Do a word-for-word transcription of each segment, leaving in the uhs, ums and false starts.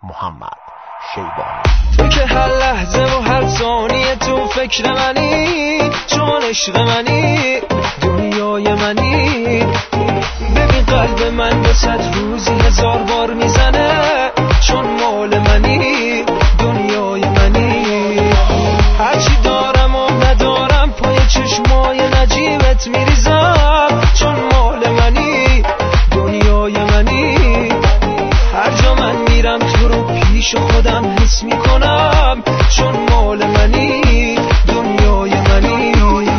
محمد شیبانی. تو که هر لحظه و هر ثانیه تو فکر منی، چون عشق منی، دنیای منی. ببین قلب من به صد روزی هزار بار میزنه، چون مال منی، دنیای منی. هرچی دارم و ندارم پای چشمای نجیبت میریزم، چون مال منی، دنیای منی. هر جا من میرم تو رو پیش خودم حس میکنم، چون مال منی، دنیای منی.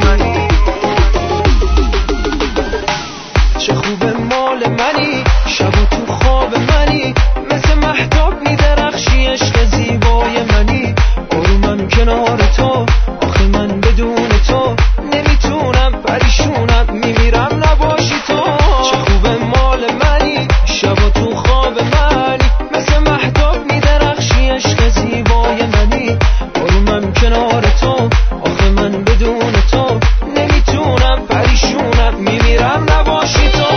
چه خوبه مال منی، شب و تو خواب منی، مثل مهتاب میدرخشی عشق زیبای منی. آرومم کنار تو، آخه من بدون تو نمیتونم، پریشونم میمیرم نباشی تو. چه خوبه مال منی، شب و تو خواب منی، مثل مهتاب میدرخشی عشق زیبای منی. آرومم کنار تو، آخه من بدون تو نمیتونم، پریشونم میمیرم نباشی تو.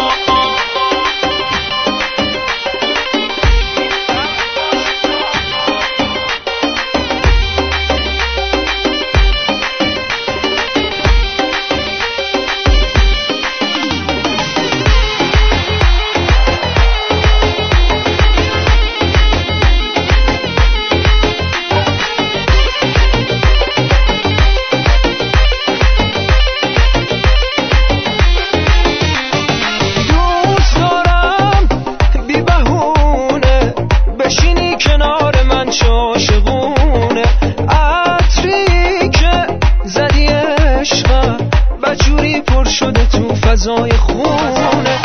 فضای خونه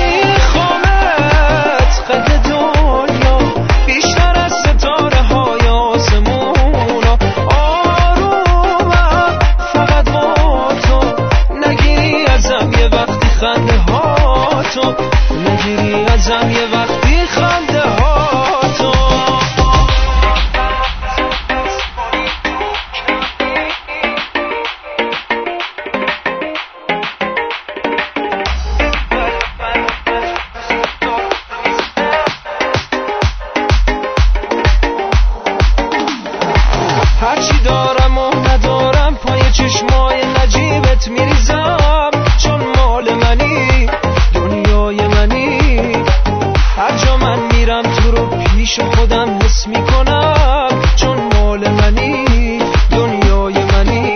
میخوامت قد دنیا، بیشتر از ستاره های آسمونا. آرومم فقط با تو، نگیری ازم یه وقتی خنده ها تو، نگیری ازم یه وقتی خنده ها تو. هرچی دارم و ندارم پای چشمای نجیبت میریزم، چون مال منی، دنیای منی. هر جا من میرم تو رو پیش خودم حس میکنم، چون مال منی، دنیای منی.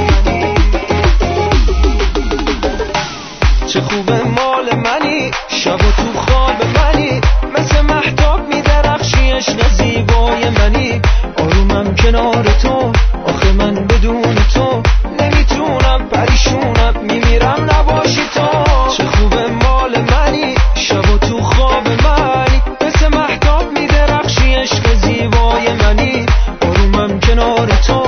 چه خوبه مال منی، شب و تو خواب منی، مثل مهتاب میدرخشی عشق زیبای منی. آرومم کنار تو، آخه من بدون تو نمیتونم، پریشونم میمیرم نباشی تو. چه خوبه مال منی، شب و تو خواب منی، مثل مهتاب میدرخشی عشق زیبای منی. آرومم کنار تو،